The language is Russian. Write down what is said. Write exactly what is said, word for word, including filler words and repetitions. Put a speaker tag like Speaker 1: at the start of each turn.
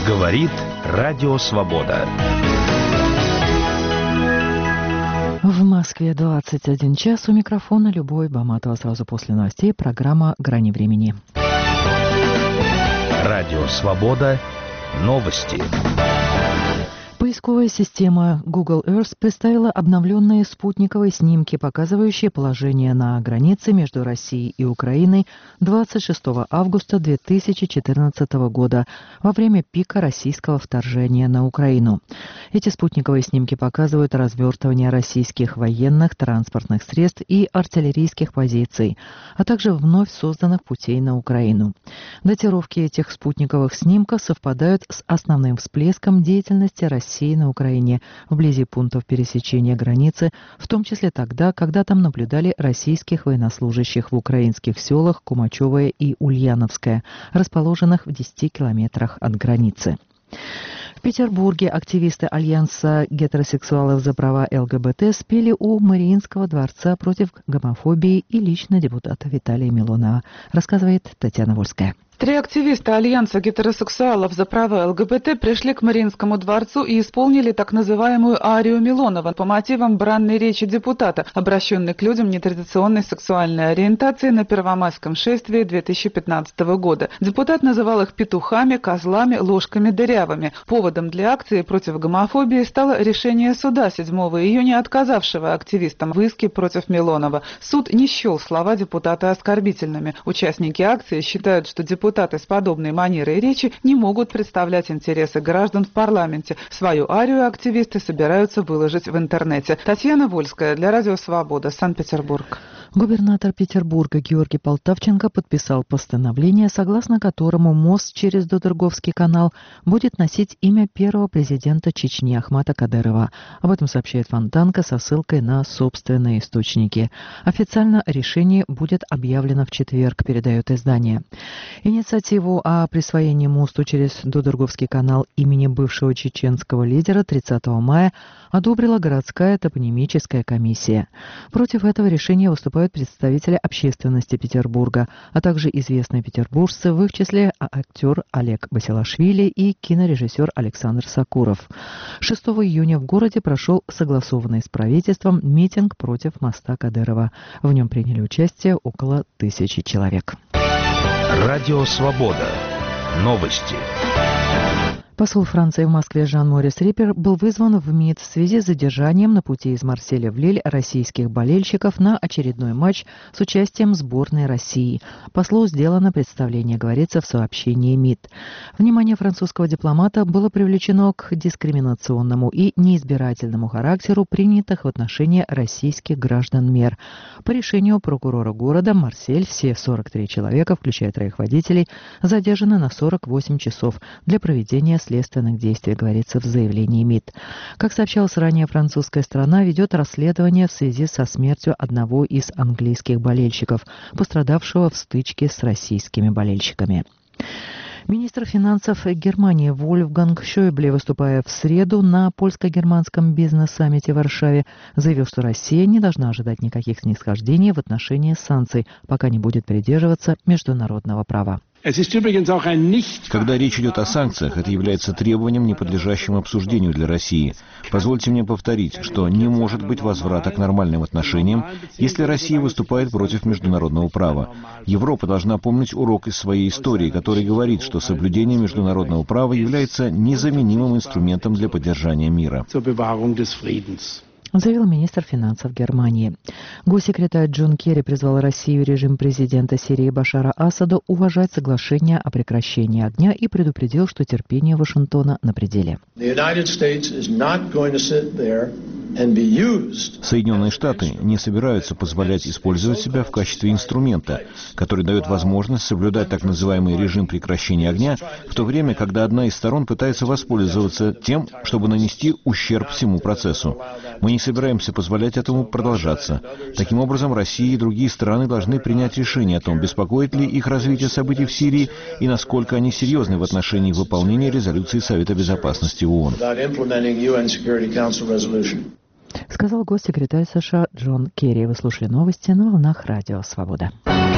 Speaker 1: Говорит Радио Свобода.
Speaker 2: В Москве двадцать один час. У микрофона Любовь Баматова. Сразу после новостей программа «Грани времени».
Speaker 1: Радио Свобода. Новости.
Speaker 2: Поисковая система Google Earth представила обновленные спутниковые снимки, показывающие положение на границе между Россией и Украиной двадцать шестого августа две тысячи четырнадцатого года, во время пика российского вторжения на Украину. Эти спутниковые снимки показывают развертывание российских военных, транспортных средств и артиллерийских позиций, а также вновь созданных путей на Украину. Датировки этих спутниковых снимков совпадают с основным всплеском деятельности России России на Украине, вблизи пунктов пересечения границы, в том числе тогда, когда там наблюдали российских военнослужащих в украинских селах Кумачевое и Ульяновское, расположенных в десяти километрах от границы. В Петербурге активисты Альянса гетеросексуалов за права ЛГБТ спели у Мариинского дворца против гомофобии и лично депутата Виталия Милонова, рассказывает Татьяна Вольская.
Speaker 3: Три активиста Альянса гетеросексуалов за права ЛГБТ пришли к Мариинскому дворцу и исполнили так называемую арию Милонова по мотивам бранной речи депутата, обращенной к людям нетрадиционной сексуальной ориентации на Первомайском шествии две тысячи пятнадцатого года. Депутат называл их петухами, козлами, ложками дырявыми. Поводом для акции против гомофобии стало решение суда седьмого июня, отказавшего активистам в иске против Милонова. Суд не счел слова депутата оскорбительными. Участники акции считают, что депутат Депутаты с подобной манерой речи не могут представлять интересы граждан в парламенте. Свою арию активисты собираются выложить в интернете. Татьяна Вольская для Радио Свобода, Санкт-Петербург.
Speaker 2: Губернатор Петербурга Георгий Полтавченко подписал постановление, согласно которому мост через Додерговский канал будет носить имя первого президента Чечни Ахмата Кадырова. Об этом сообщает Фонтанка со ссылкой на собственные источники. Официально решение будет объявлено в четверг, передает издание. Инициативу о присвоении мосту через Додерговский канал имени бывшего чеченского лидера тридцатого мая одобрила городская топонимическая комиссия. Против этого решения выступают представители общественности Петербурга, а также известные петербуржцы, в их числе актер Олег Басилашвили и кинорежиссер Александр Сакуров. шестого июня в городе прошел согласованный с правительством митинг против моста Кадырова. В нем приняли участие около тысячи человек.
Speaker 1: Радио Свобода. Новости.
Speaker 2: Посол Франции в Москве Жан-Морис Рипер был вызван в МИД в связи с задержанием на пути из Марселя в Лиль российских болельщиков на очередной матч с участием сборной России. Послу сделано представление, говорится в сообщении МИД. Внимание французского дипломата было привлечено к дискриминационному и неизбирательному характеру принятых в отношении российских граждан мер. По решению прокурора города Марсель все сорок три человека, включая троих водителей, задержаны на сорок восемь часов для проведения следственных действий, говорится в заявлении МИД. Как сообщалось ранее, французская сторона ведет расследование в связи со смертью одного из английских болельщиков, пострадавшего в стычке с российскими болельщиками. Министр финансов Германии Вольфганг Шойбле, выступая в среду на польско-германском бизнес-саммите в Варшаве, заявил, что Россия не должна ожидать никаких снисхождений в отношении санкций, пока не будет придерживаться международного права.
Speaker 4: Когда речь идет о санкциях, это является требованием, не подлежащим обсуждению для России. Позвольте мне повторить, что не может быть возврата к нормальным отношениям, если Россия выступает против международного права. Европа должна помнить урок из своей истории, который говорит, что соблюдение международного права является незаменимым инструментом для поддержания мира.
Speaker 2: Заявил министр финансов Германии. Госсекретарь Джон Керри призвал Россию и режим президента Сирии Башара Асада уважать соглашение о прекращении огня и предупредил, что терпение Вашингтона на пределе.
Speaker 4: Соединенные Штаты не собираются позволять использовать себя в качестве инструмента, который дает возможность соблюдать так называемый режим прекращения огня, в то время, когда одна из сторон пытается воспользоваться тем, чтобы нанести ущерб всему процессу. Мы не собираемся позволять этому продолжаться. Таким образом, Россия и другие страны должны принять решение о том, беспокоит ли их развитие событий в Сирии и насколько они серьезны в отношении выполнения резолюции Совета Безопасности ООН.
Speaker 2: Сказал госсекретарь США Джон Керри. Вы слушали новости на волнах Радио Свобода.